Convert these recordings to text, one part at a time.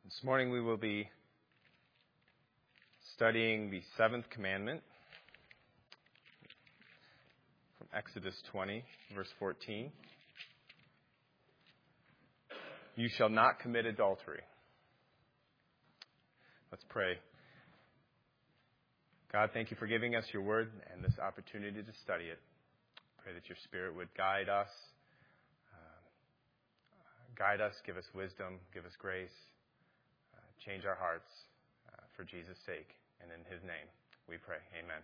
This morning we will be studying the seventh commandment from Exodus 20, verse 14. You shall not commit adultery. Let's pray. God, thank you for giving us your word and this opportunity to study it. Pray that your Spirit would guide us, give us wisdom, give us grace. Change our hearts for Jesus' sake. And in his name we pray. Amen.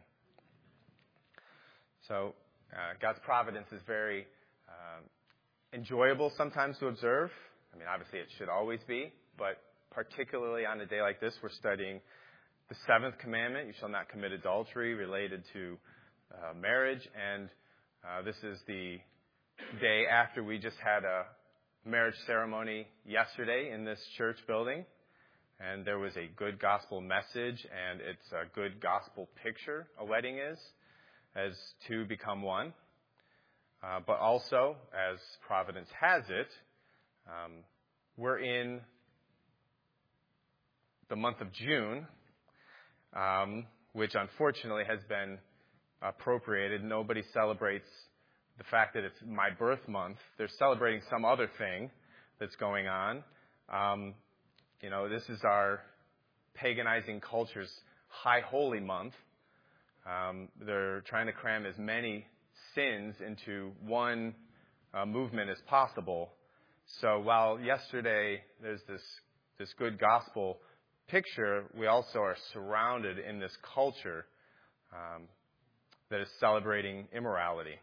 So God's providence is very enjoyable sometimes to observe. I mean, obviously it should always be, but particularly on a day like this, we're studying the seventh commandment, you shall not commit adultery, related to marriage. And this is the day after we just had a marriage ceremony yesterday in this church building. And there was a good gospel message, and it's a good gospel picture, a wedding is, as two become one. But also, as Providence has it, we're in the month of June, which unfortunately has been appropriated. Nobody celebrates the fact that it's my birth month. They're celebrating some other thing that's going on. This is our paganizing culture's high holy month. They're trying to cram as many sins into one movement as possible. So while yesterday there's this good gospel picture, we also are surrounded in this culture that is celebrating immorality.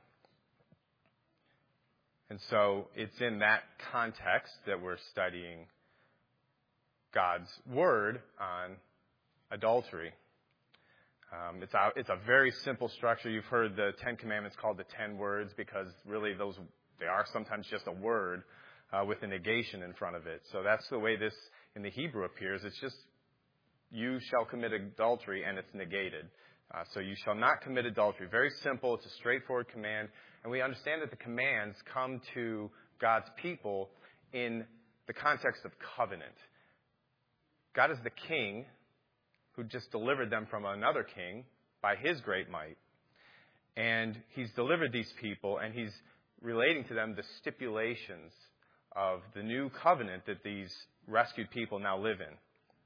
And so it's in that context that we're studying God's word on adultery. It's a very simple structure. You've heard the Ten Commandments called the 10 words because really they are sometimes just a word with a negation in front of it. So that's the way this in the Hebrew appears. It's just, you shall commit adultery, and it's negated. So you shall not commit adultery. Very simple. It's a straightforward command. And we understand that the commands come to God's people in the context of covenant. God is the king who just delivered them from another king by his great might. And he's delivered these people, and he's relating to them the stipulations of the new covenant that these rescued people now live in.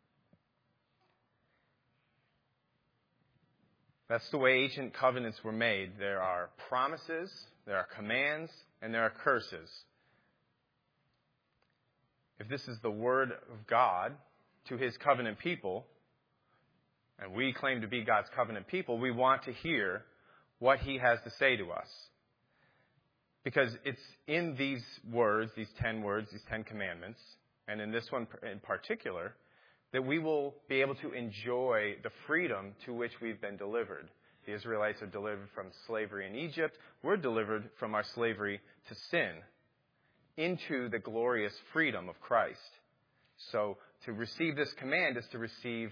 That's the way ancient covenants were made. There are promises, there are commands, and there are curses. If this is the word of God to his covenant people, and we claim to be God's covenant people, we want to hear what he has to say to us. Because it's in these words, these 10 words, these 10 commandments, and in this one in particular, that we will be able to enjoy the freedom to which we've been delivered. The Israelites are delivered from slavery in Egypt. We're delivered from our slavery to sin into the glorious freedom of Christ. So to receive this command is to receive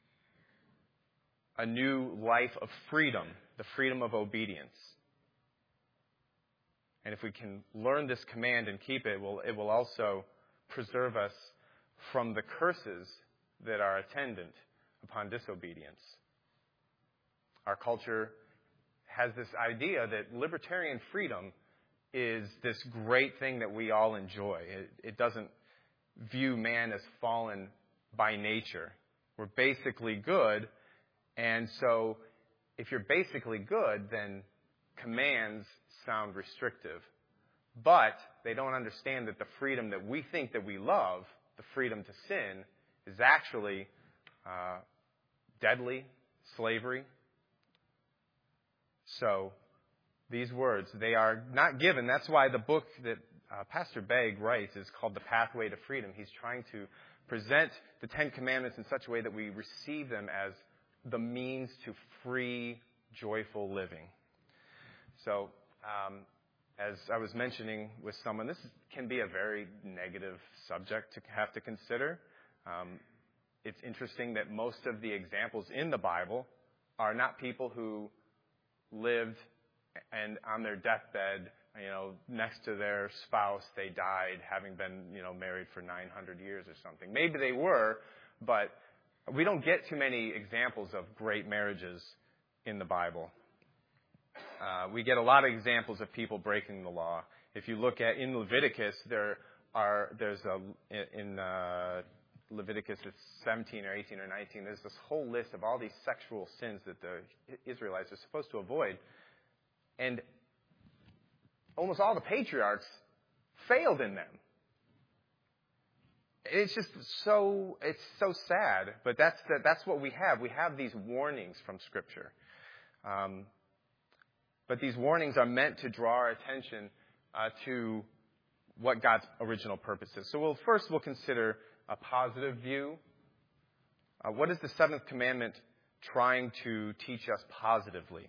a new life of freedom, the freedom of obedience. And if we can learn this command and keep it, it will also preserve us from the curses that are attendant upon disobedience. Our culture has this idea that libertarian freedom is this great thing that we all enjoy. It doesn't view man as fallen by nature. We're basically good, and so if you're basically good, then commands sound restrictive. But they don't understand that the freedom that we think that we love, the freedom to sin, is actually deadly slavery. So these words, they are not given. That's why the book that Pastor Begg writes is called The Pathway to Freedom. He's trying to present the Ten Commandments in such a way that we receive them as the means to free, joyful living. So as I was mentioning with someone, this can be a very negative subject to have to consider. It's interesting that most of the examples in the Bible are not people who lived and on their deathbed next to their spouse, they died having been, married for 900 years or something. Maybe they were, but we don't get too many examples of great marriages in the Bible. We get a lot of examples of people breaking the law. If you look at in Leviticus, in Leviticus, it's 17 or 18 or 19. There's this whole list of all these sexual sins that the Israelites are supposed to avoid, and almost all the patriarchs failed in them. It's just so sad, but that's what we have. We have these warnings from Scripture. But these warnings are meant to draw our attention to what God's original purpose is. So we'll consider a positive view. What is the seventh commandment trying to teach us positively?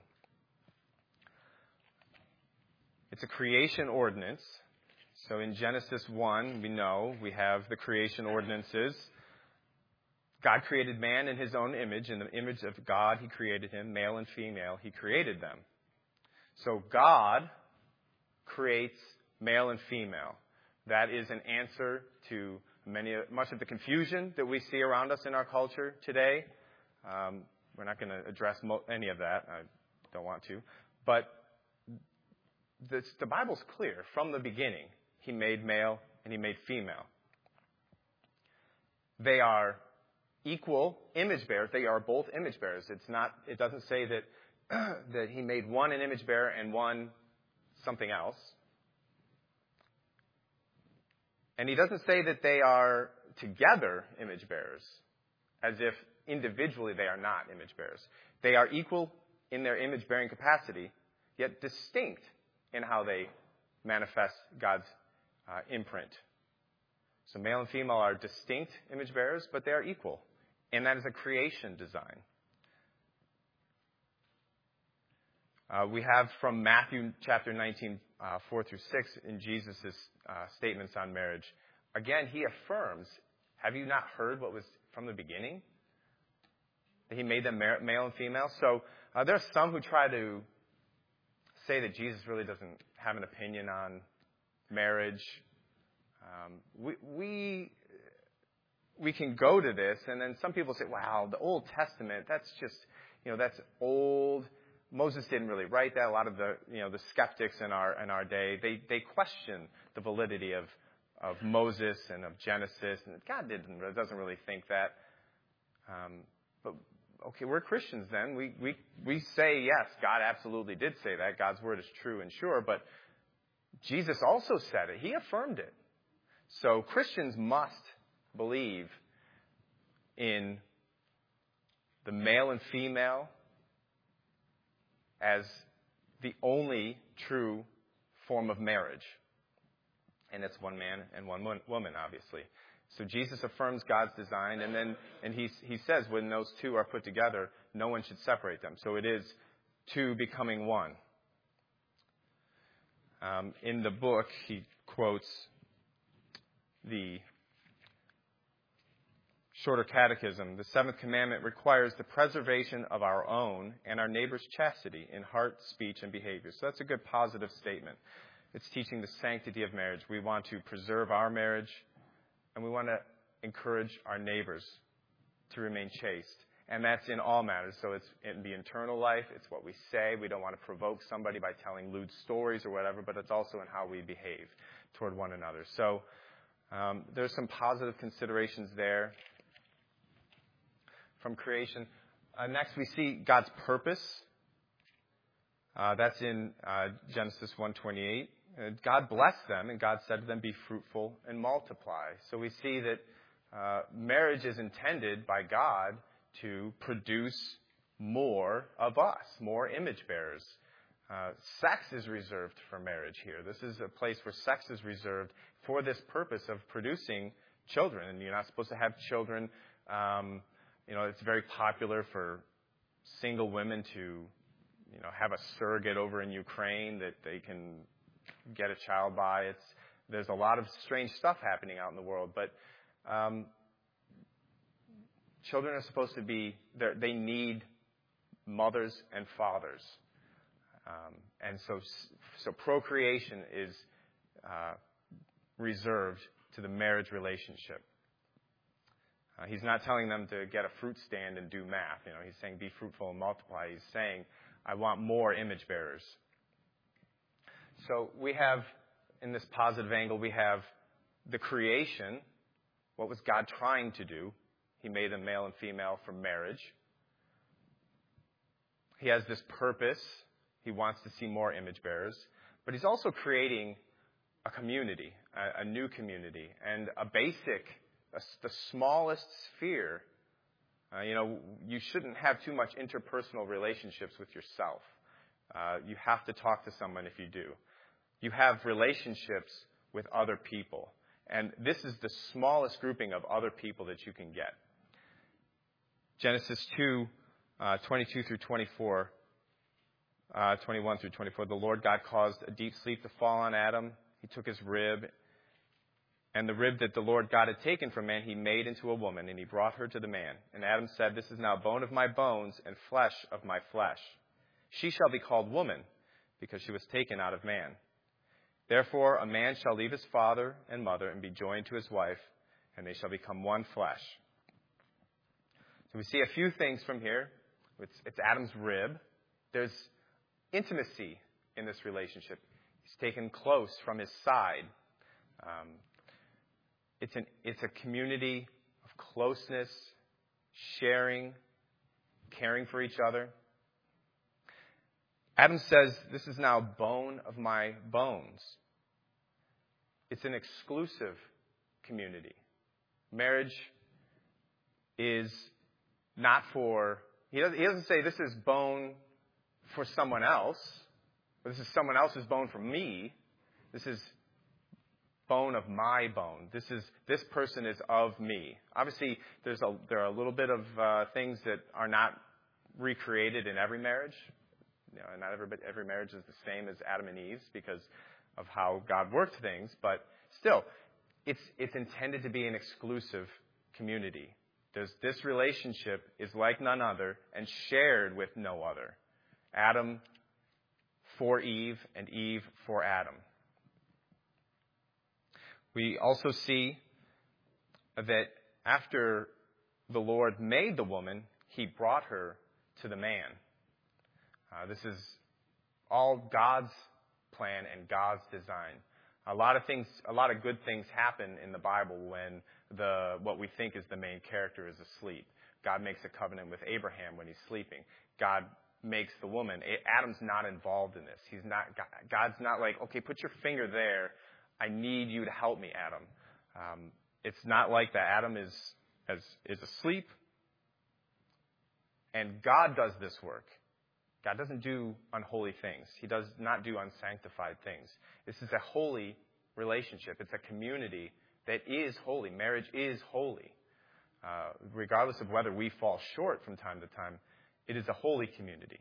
It's a creation ordinance. So in Genesis 1, we have the creation ordinances. God created man in his own image. In the image of God, he created him. Male and female, he created them. So God creates male and female. That is an answer to much of the confusion that we see around us in our culture today. We're not going to address any of that. I don't want to. But the Bible's clear. From the beginning, he made male and he made female. They are equal image bearers. They are both image bearers. It doesn't say that that he made one an image bearer and one something else. And he doesn't say that they are together image bearers, as if individually they are not image bearers. They are equal in their image-bearing capacity, yet distinct in how they manifest God's imprint. So male and female are distinct image bearers, but they are equal. And that is a creation design. We have from Matthew chapter 19, 4 through 6, in Jesus' statements on marriage. Again, he affirms, have you not heard what was from the beginning? That he made them male and female. So there are some who try to say that Jesus really doesn't have an opinion on marriage. We can go to this, and then some people say, wow, the Old Testament, that's just, that's old. Moses didn't really write that. A lot of the skeptics in our day, they question the validity of Moses and of Genesis, and God doesn't really think that. But okay, we're Christians then. We say yes, God absolutely did say that. God's word is true and sure, but Jesus also said it. He affirmed it. So Christians must believe in the male and female as the only true form of marriage. And it's one man and one woman, obviously. So Jesus affirms God's design, and he says when those two are put together, no one should separate them. So it is two becoming one. In the book, he quotes the Shorter Catechism. The seventh commandment requires the preservation of our own and our neighbor's chastity in heart, speech, and behavior. So that's a good positive statement. It's teaching the sanctity of marriage. We want to preserve our marriage, and we want to encourage our neighbors to remain chaste. And that's in all matters. So it's in the internal life. It's what we say. We don't want to provoke somebody by telling lewd stories or whatever, but it's also in how we behave toward one another. So there's some positive considerations there from creation. Next, we see God's purpose. That's in Genesis 1:28. God blessed them, and God said to them, be fruitful and multiply. So we see that marriage is intended by God to produce more of us, more image bearers. Sex is reserved for marriage here. This is a place where sex is reserved for this purpose of producing children. And you're not supposed to have children. It's very popular for single women to, have a surrogate over in Ukraine that they can get a child by. There's a lot of strange stuff happening out in the world, but children are supposed to be, they need mothers and fathers. And so procreation is reserved to the marriage relationship. He's not telling them to get a fruit stand and do math. He's saying be fruitful and multiply. He's saying, I want more image bearers. So we have, in this positive angle, we have the creation. What was God trying to do? He made them male and female for marriage. He has this purpose. He wants to see more image bearers. But he's also creating a community, a new community, and the smallest sphere. You shouldn't have too much interpersonal relationships with yourself. You have to talk to someone if you do. You have relationships with other people. And this is the smallest grouping of other people that you can get. Genesis 2, 22 through 24, 21 through 24. The Lord God caused a deep sleep to fall on Adam. He took his rib, and the rib that the Lord God had taken from man, he made into a woman, and he brought her to the man. And Adam said, this is now bone of my bones and flesh of my flesh. She shall be called woman, because she was taken out of man. Therefore, a man shall leave his father and mother and be joined to his wife, and they shall become one flesh. So we see a few things from here. It's Adam's rib. There's intimacy in this relationship. He's taken close from his side. It's a community of closeness, sharing, caring for each other. Adam says, this is now bone of my bones. It's an exclusive community. Marriage is not for, he doesn't say this is bone for someone else, or this is someone else's bone for me. This is bone of my bone. This person is of me. Obviously, there are a little bit of things that are not recreated in every marriage. Not every marriage is the same as Adam and Eve's because of how God worked things, but still, it's intended to be an exclusive community. This relationship is like none other and shared with no other. Adam for Eve and Eve for Adam. We also see that after the Lord made the woman, he brought her to the man. This is all God's plan and God's design. A lot of good things happen in the Bible when what we think is the main character is asleep. God makes a covenant with Abraham when he's sleeping. God makes the woman. Adam's not involved in this. God's not like, okay, put your finger there. I need you to help me, Adam. It's not like that. Adam is asleep, and God does this work. God doesn't do unholy things. He does not do unsanctified things. This is a holy relationship. It's a community that is holy. Marriage is holy. Regardless of whether we fall short from time to time, it is a holy community.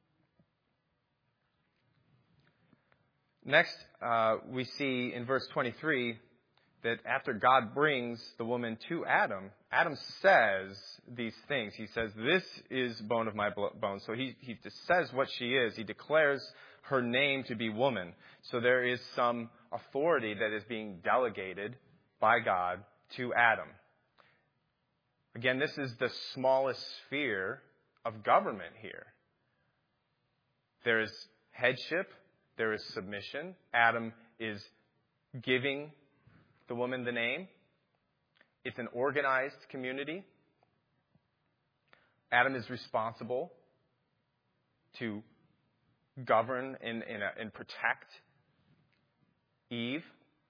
Next, we see in verse 23 that after God brings the woman to Adam, Adam says these things. He says, this is bone of my bones. So he says what she is. He declares her name to be woman. So there is some authority that is being delegated by God to Adam. Again, this is the smallest sphere of government here. There is headship. There is submission. Adam is giving the woman the name. It's an organized community. Adam is responsible to govern and protect Eve.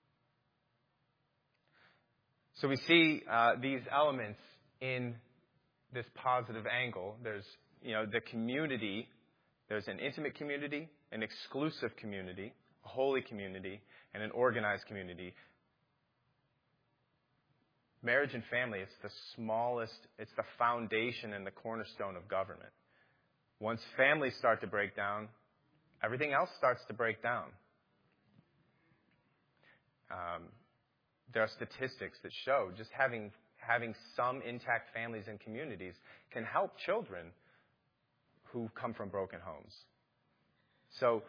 So we see these elements in this positive angle. There's, the community. There's an intimate community, an exclusive community, a holy community, and an organized community. Marriage and family, it's the smallest, it's the foundation and the cornerstone of government. Once families start to break down, everything else starts to break down. There are statistics that show just having some intact families and communities can help children who come from broken homes. So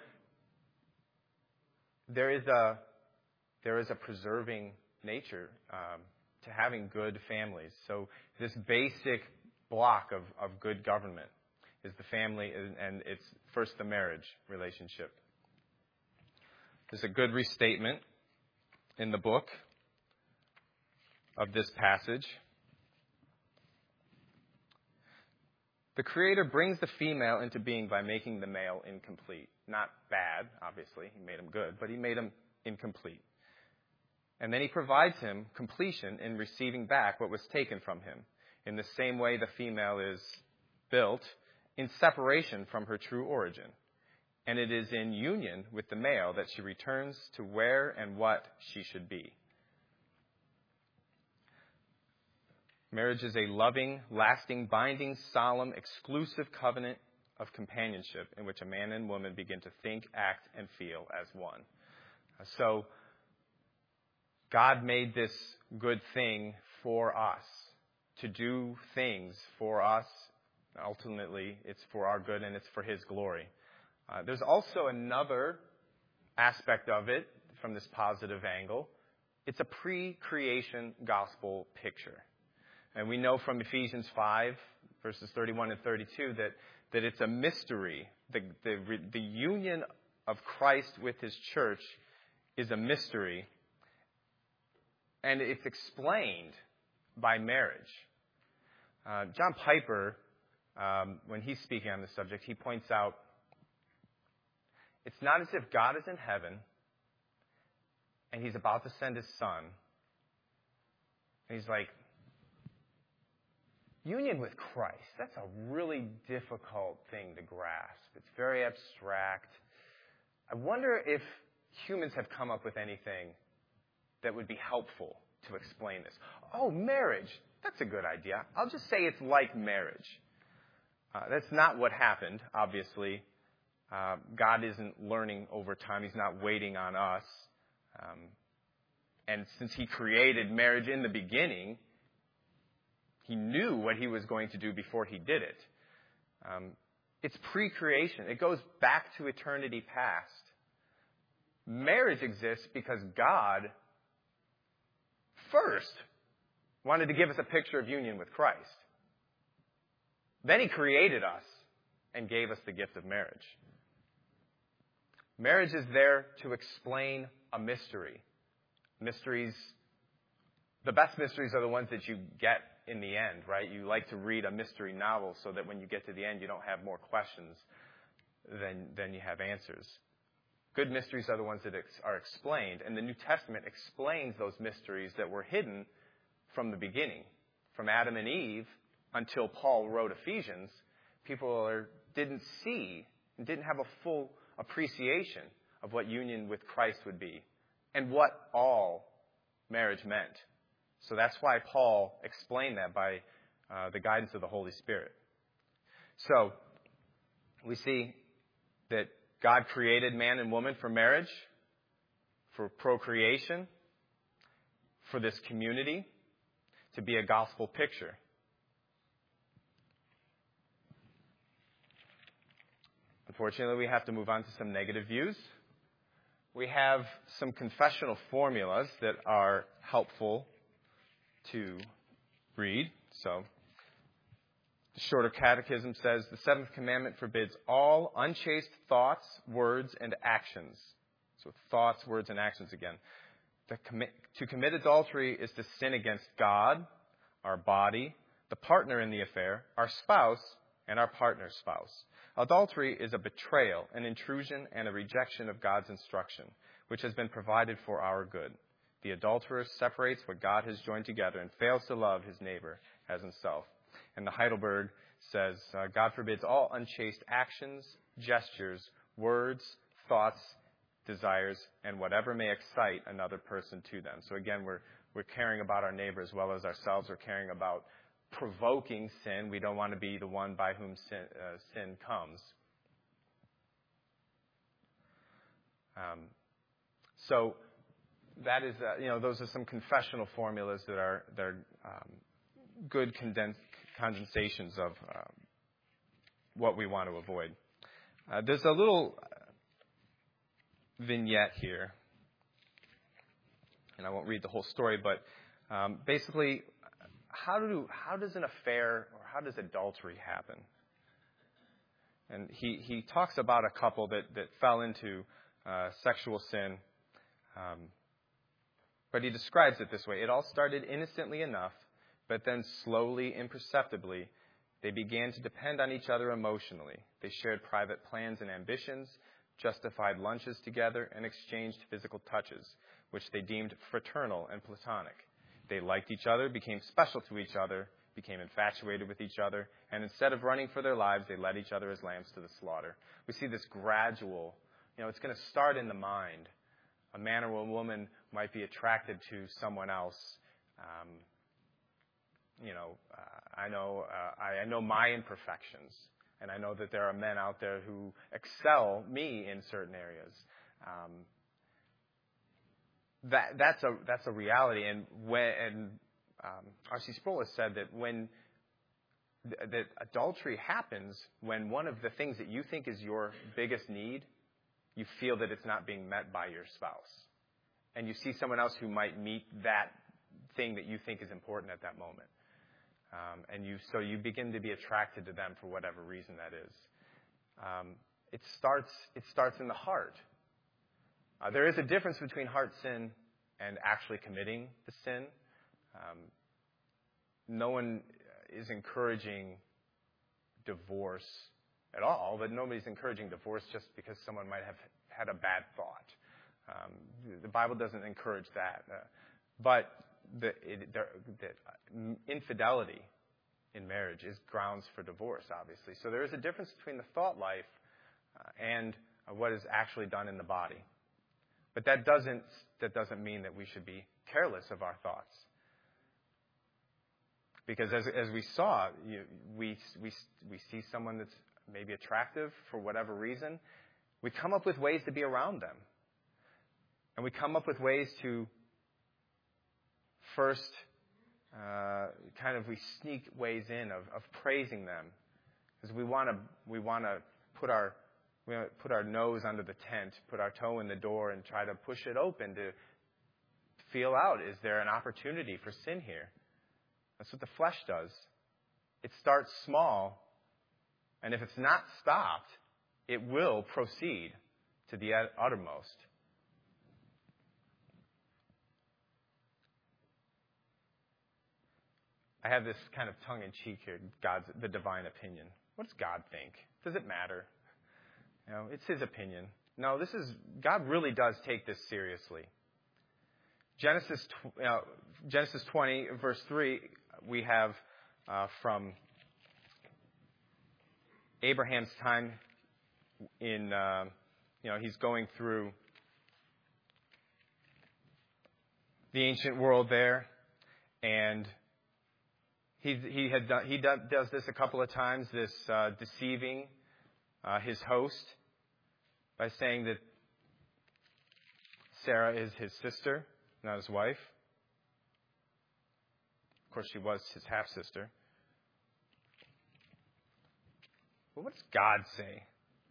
there is a preserving nature to having good families. So this basic block of good government is the family, and it's first the marriage relationship. There's a good restatement in the book of this passage. The Creator brings the female into being by making the male incomplete. Not bad, obviously. He made him good, but he made him incomplete. And then he provides him completion in receiving back what was taken from him. In the same way the female is built in separation from her true origin. And it is in union with the male that she returns to where and what she should be. Marriage is a loving, lasting, binding, solemn, exclusive covenant of companionship in which a man and woman begin to think, act, and feel as one. So, God made this good thing for us, to do things for us. Ultimately, it's for our good and it's for His glory. There's also another aspect of it from this positive angle. It's a pre-creation gospel picture. And we know from Ephesians 5, verses 31 and 32, that it's a mystery. The union of Christ with His church is a mystery. And it's explained by marriage. John Piper, when he's speaking on this subject, he points out, it's not as if God is in heaven and He's about to send His Son. And He's like, union with Christ, that's a really difficult thing to grasp. It's very abstract. I wonder if humans have come up with anything that would be helpful to explain this. Oh, marriage. That's a good idea. I'll just say it's like marriage. That's not what happened, obviously. God isn't learning over time. He's not waiting on us. And since He created marriage in the beginning, He knew what He was going to do before He did it. It's pre-creation. It goes back to eternity past. Marriage exists because God first wanted to give us a picture of union with Christ. Then He created us and gave us the gift of marriage. Marriage is there to explain a mystery. Mysteries, the best mysteries are the ones that you get in the end, right? You like to read a mystery novel so that when you get to the end, you don't have more questions than you have answers. Good mysteries are the ones that are explained, and the New Testament explains those mysteries that were hidden from the beginning. From Adam and Eve until Paul wrote Ephesians, people didn't see and didn't have a full appreciation of what union with Christ would be and what all marriage meant. So that's why Paul explained that by the guidance of the Holy Spirit. So we see that God created man and woman for marriage, for procreation, for this community, to be a gospel picture. Unfortunately, we have to move on to some negative views. We have some confessional formulas that are helpful to read. So, the Shorter Catechism says, the seventh commandment forbids all unchaste thoughts, words, and actions. So, thoughts, words, and actions again. To commit adultery is to sin against God, our body, the partner in the affair, our spouse, and our partner's spouse. Adultery is a betrayal, an intrusion, and a rejection of God's instruction, which has been provided for our good. The adulterer separates what God has joined together and fails to love his neighbor as himself. And the Heidelberg says, God forbids all unchaste actions, gestures, words, thoughts, desires, and whatever may excite another person to them. So again, we're caring about our neighbor as well as ourselves. We're caring about provoking sin. We don't want to be the one by whom sin comes. So that is, those are some confessional formulas that are good condensations of what we want to avoid. There's a little vignette here. And I won't read the whole story, but basically, how does an affair or how does adultery happen? And he talks about a couple that fell into sexual sin, but he describes it this way. It all started innocently enough, but then slowly, imperceptibly, they began to depend on each other emotionally. They shared private plans and ambitions, justified lunches together, and exchanged physical touches, which they deemed fraternal and platonic. They liked each other, became special to each other, became infatuated with each other, and instead of running for their lives, they led each other as lambs to the slaughter. We see this gradual, it's going to start in the mind. A man or a woman might be attracted to someone else. I know my imperfections, and I know that there are men out there who excel me in certain areas. That's a reality, and R.C. Sproul has said that when that adultery happens when one of the things that you think is your biggest need, you feel that it's not being met by your spouse, and you see someone else who might meet that thing that you think is important at that moment. So you begin to be attracted to them for whatever reason that is. It starts in the heart. There is a difference between heart sin and actually committing the sin. No one is encouraging divorce at all, but nobody's encouraging divorce just because someone might have had a bad thought. The Bible doesn't encourage that. But the infidelity in marriage is grounds for divorce, obviously. So there is a difference between the thought life and what is actually done in the body. But that doesn't mean that we should be careless of our thoughts. Because as we saw, we see someone that's maybe attractive for whatever reason. We come up with ways to be around them. And we come up with ways to first we sneak ways in of praising them, because we want to put our nose under the tent, put our toe in the door, and try to push it open to feel out, is there an opportunity for sin here? That's what the flesh does. It starts small, and if it's not stopped, it will proceed to the uttermost. I have this kind of tongue-in-cheek here, the divine opinion. What does God think? Does it matter? It's His opinion. No, God really does take this seriously. Genesis 20, verse 3, we have from Abraham's time he's going through the ancient world there, and he does this a couple of times, this deceiving his host by saying that Sarah is his sister, not his wife. Of course, she was his half-sister. But what does God say?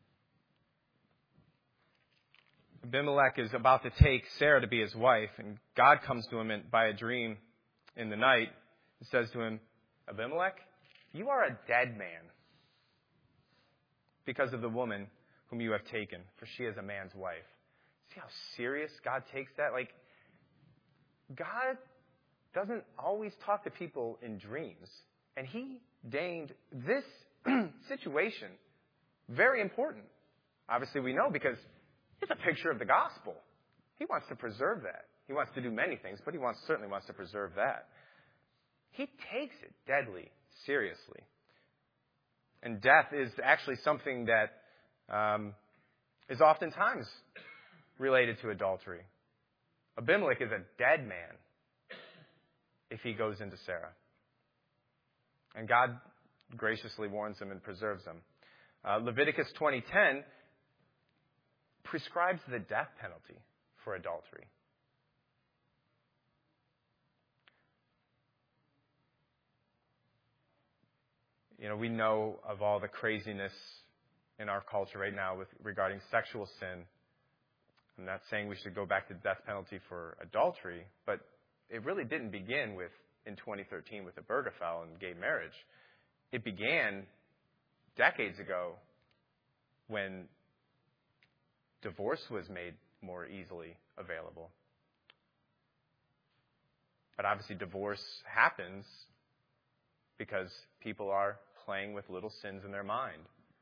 Abimelech is about to take Sarah to be his wife, and God comes to him by a dream in the night and says to him, Abimelech, you are a dead man because of the woman whom you have taken, for she is a man's wife. See how serious God takes that? God doesn't always talk to people in dreams. And He deigned this situation very important. Obviously, we know because it's a picture of the gospel. He wants to preserve that. He wants to do many things, but He certainly wants to preserve that. He takes it deadly seriously. And death is actually something that is oftentimes related to adultery. Abimelech is a dead man if he goes into Sarah. And God graciously warns him and preserves him. Leviticus 20:10 prescribes the death penalty for adultery. We know of all the craziness in our culture right now regarding sexual sin. I'm not saying we should go back to the death penalty for adultery, but it really didn't begin in 2013 with Obergefell and gay marriage. It began decades ago when divorce was made more easily available. But obviously divorce happens because people are playing with little sins in their mind.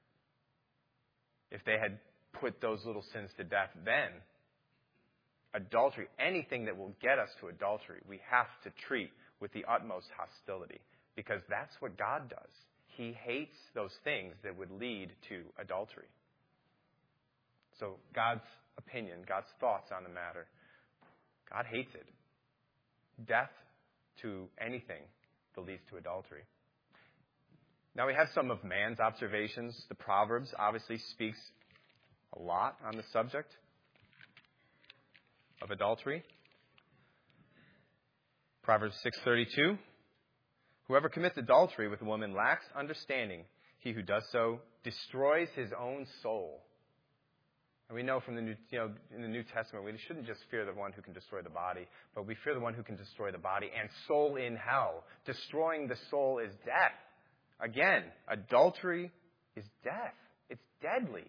If they had put those little sins to death then, adultery, anything that will get us to adultery, we have to treat with the utmost hostility, because that's what God does. He hates those things that would lead to adultery. So God's opinion, God's thoughts on the matter, God hates it. Death to anything that leads to adultery. Now we have some of man's observations. The Proverbs obviously speaks a lot on the subject of adultery. Proverbs 6:32. Whoever commits adultery with a woman lacks understanding. He who does so destroys his own soul. And we know from the in the New Testament, we shouldn't just fear the one who can destroy the body, but we fear the one who can destroy the body and soul in hell. Destroying the soul is death. Again, adultery is death. It's deadly.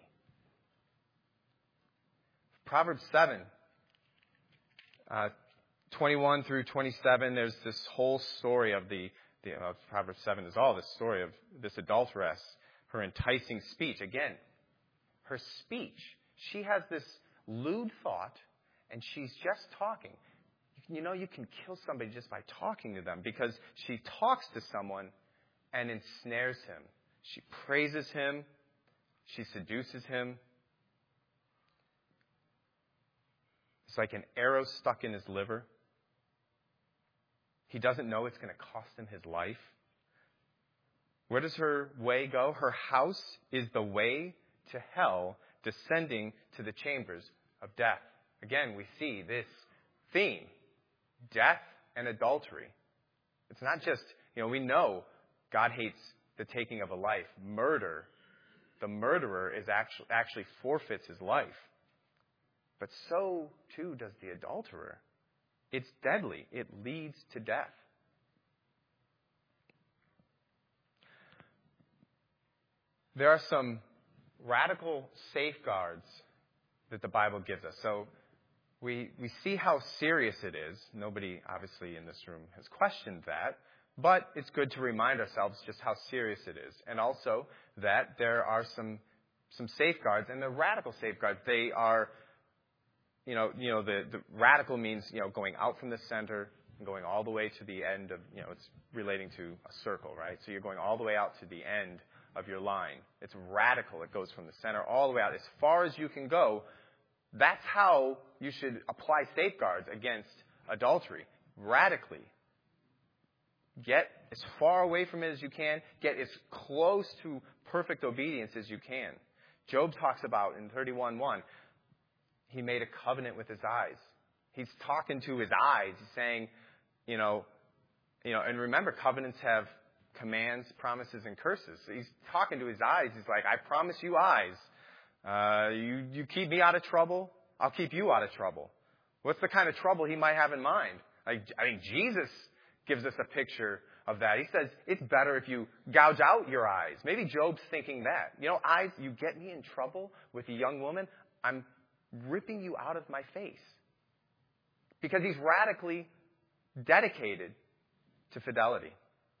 Proverbs 7, 21 through 27, there's this whole story of Proverbs 7 is all this story of this adulteress, her enticing speech. Again, her speech. She has this lewd thought, and she's just talking. You know, you can kill somebody just by talking to them, because she talks to someone and ensnares him. She praises him. She seduces him. It's like an arrow stuck in his liver. He doesn't know it's going to cost him his life. Where does her way go? Her house is the way to hell, descending to the chambers of death. Again, we see this theme, death and adultery. It's not just, we know God hates the taking of a life. Murder, the murderer is actually forfeits his life. But so, too, does the adulterer. It's deadly. It leads to death. There are some radical safeguards that the Bible gives us. So we see how serious it is. Nobody, obviously, in this room has questioned that. But it's good to remind ourselves just how serious it is. And also that there are some safeguards, and the radical safeguards, they are, the radical means, going out from the center and going all the way to the end of, it's relating to a circle, right? So you're going all the way out to the end of your line. It's radical. It goes from the center all the way out as far as you can go. That's how you should apply safeguards against adultery. Radically. Get as far away from it as you can. Get as close to perfect obedience as you can. Job talks about in 31:1, he made a covenant with his eyes. He's talking to his eyes. He's saying, and remember, covenants have commands, promises, and curses. So he's talking to his eyes. He's like, I promise you eyes. You keep me out of trouble, I'll keep you out of trouble. What's the kind of trouble he might have in mind? Jesus gives us a picture of that. He says, it's better if you gouge out your eyes. Maybe Job's thinking that. Eyes, you get me in trouble with a young woman, I'm ripping you out of my face. Because he's radically dedicated to fidelity.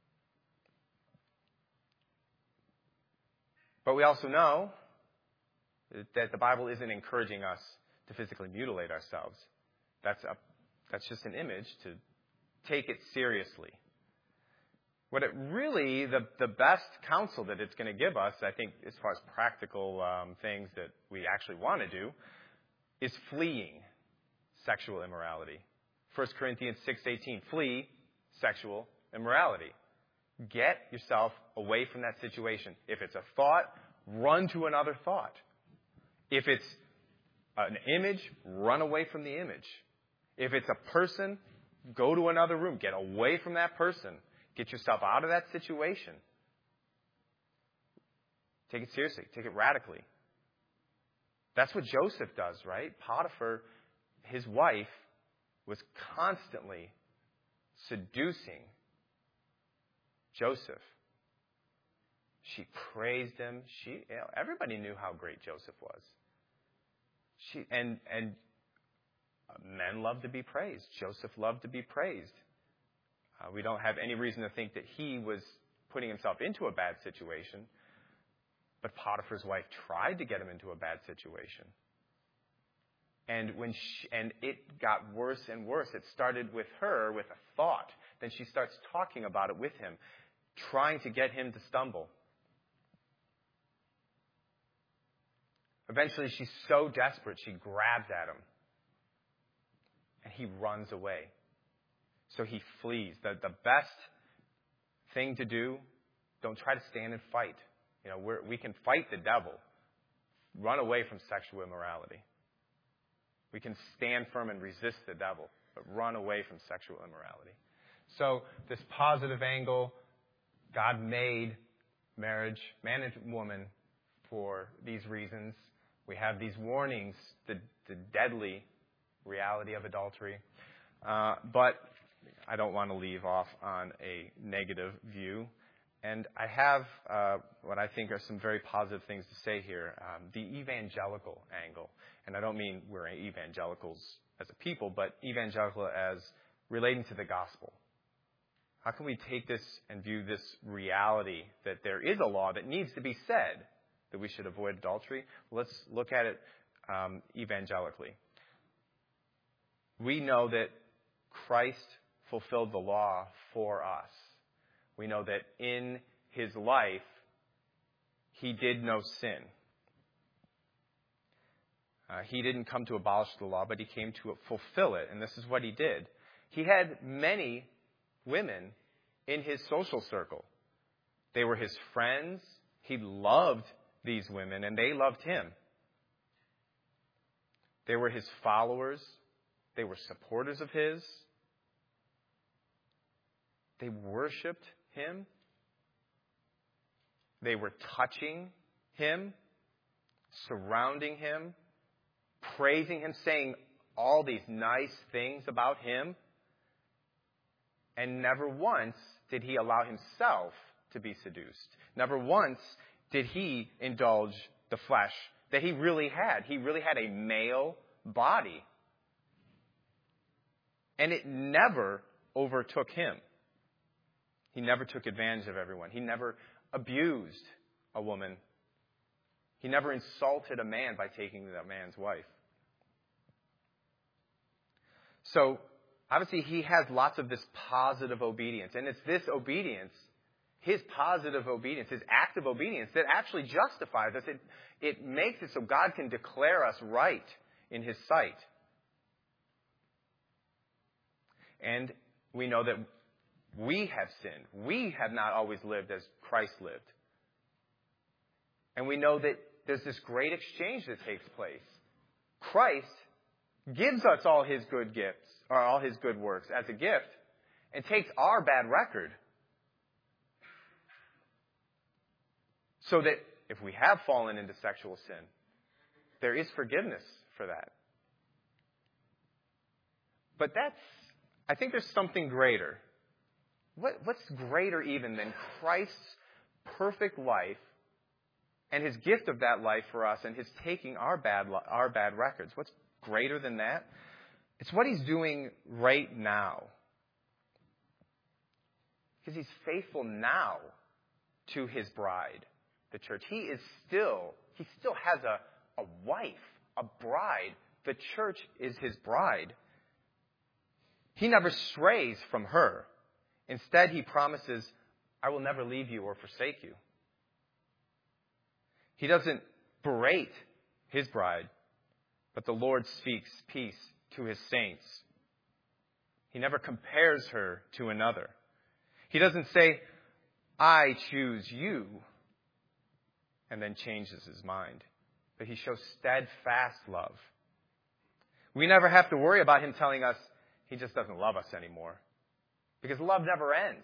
But we also know that the Bible isn't encouraging us to physically mutilate ourselves. That's just an image to take it seriously. What it really, the best counsel that it's going to give us, I think, as far as practical things that we actually want to do, is fleeing sexual immorality. 1 Corinthians 6:18, flee sexual immorality. Get yourself away from that situation. If it's a thought, run to another thought. If it's an image, run away from the image. If it's a person, go to another room. Get away from that person. Get yourself out of that situation. Take it seriously. Take it radically. That's what Joseph does, right? Potiphar, his wife, was constantly seducing Joseph. She praised him. Everybody knew how great Joseph was. And men love to be praised. Joseph loved to be praised. We don't have any reason to think that he was putting himself into a bad situation. But Potiphar's wife tried to get him into a bad situation. And it got worse and worse. It started with her with a thought. Then she starts talking about it with him, trying to get him to stumble. Eventually, she's so desperate, she grabs at him. And he runs away. So he flees. The best thing to do, don't try to stand and fight. We can fight the devil. Run away from sexual immorality. We can stand firm and resist the devil, but run away from sexual immorality. So this positive angle, God made marriage, man and woman, for these reasons. We have these warnings, the deadly reality of adultery. But I don't want to leave off on a negative view. And I have what I think are some very positive things to say here. The evangelical angle. And I don't mean we're evangelicals as a people, but evangelical as relating to the gospel. How can we take this and view this reality that there is a law that needs to be said, that we should avoid adultery? Let's look at it evangelically. We know that Christ fulfilled the law for us. We know that in his life, he did no sin. He didn't come to abolish the law, but he came to fulfill it. And this is what he did. He had many women in his social circle. They were his friends. He loved these women, and they loved him. They were his followers. They were supporters of his. They worshipped him. They were touching him, surrounding him, praising him, saying all these nice things about him. And never once did he allow himself to be seduced. Never once did he indulge the flesh that he really had. He really had a male body. And it never overtook him. He never took advantage of everyone. He never abused a woman. He never insulted a man by taking that man's wife. So, obviously, he has lots of this positive obedience. And it's this obedience, his positive obedience, his active obedience, that actually justifies us. It makes it so God can declare us right in his sight. And we know that we have sinned. We have not always lived as Christ lived. And we know that there's this great exchange that takes place. Christ gives us all his good gifts, or all his good works as a gift, and takes our bad record. So that if we have fallen into sexual sin, there is forgiveness for that. But I think there's something greater. What's greater even than Christ's perfect life and his gift of that life for us and his taking our bad records? What's greater than that? It's what he's doing right now. Because he's faithful now to his bride, the church. He still has a wife, a bride. The church is his bride. He never strays from her. Instead, he promises, I will never leave you or forsake you. He doesn't berate his bride, but the Lord speaks peace to his saints. He never compares her to another. He doesn't say, I choose you, and then changes his mind. But he shows steadfast love. We never have to worry about him telling us he just doesn't love us anymore. Because love never ends.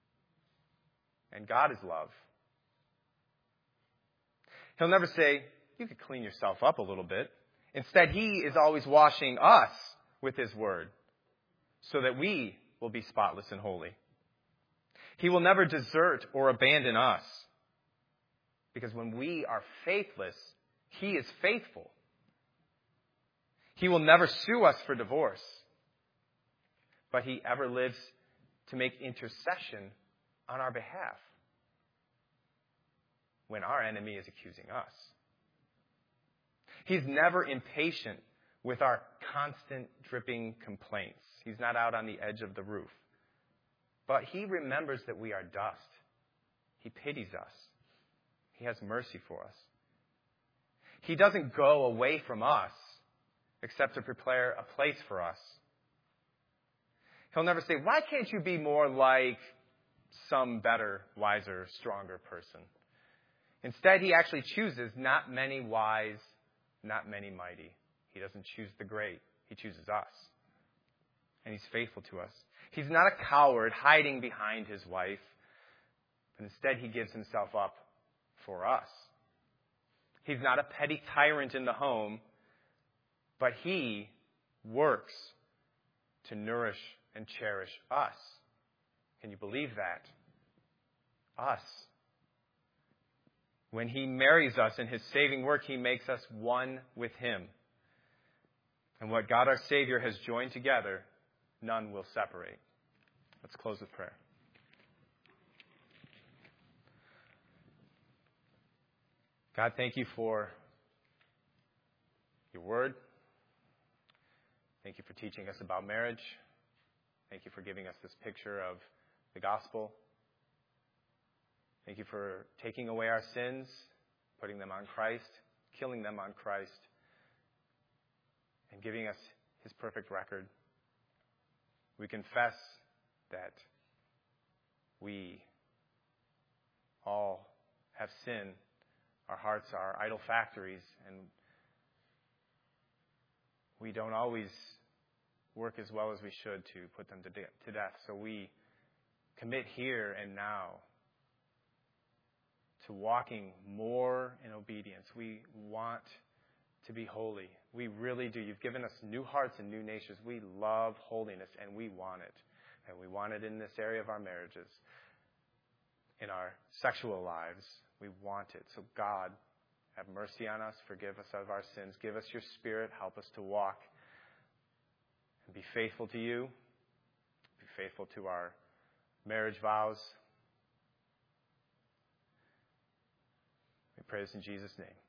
And God is love. He'll never say, you could clean yourself up a little bit. Instead, he is always washing us with his word so that we will be spotless and holy. He will never desert or abandon us, because when we are faithless, he is faithful. He will never sue us for divorce, but he ever lives to make intercession on our behalf when our enemy is accusing us. He's never impatient with our constant dripping complaints. He's not out on the edge of the roof. But he remembers that we are dust. He pities us. He has mercy for us. He doesn't go away from us except to prepare a place for us. He'll never say, why can't you be more like some better, wiser, stronger person? Instead, he actually chooses not many wise, not many mighty. He doesn't choose the great. He chooses us. And he's faithful to us. He's not a coward hiding behind his wife, but instead he gives himself up for us. He's not a petty tyrant in the home, but he works to nourish and cherish us. Can you believe that? Us. When he marries us in his saving work, he makes us one with him. And what God our Savior has joined together, none will separate. Let's close with prayer. God, thank you for your word. Thank you for teaching us about marriage. Thank you for giving us this picture of the gospel. Thank you for taking away our sins, putting them on Christ, killing them on Christ, and giving us his perfect record. We confess that we all have sin. Our hearts are idol factories, and we don't always work as well as we should to put them to death. So we commit here and now to walking more in obedience. We want to be holy. We really do. You've given us new hearts and new natures. We love holiness, and we want it. And we want it in this area of our marriages, in our sexual lives. We want it. So God, have mercy on us. Forgive us of our sins. Give us your Spirit. Help us to walk and be faithful to you. Be faithful to our marriage vows. We pray this in Jesus' name.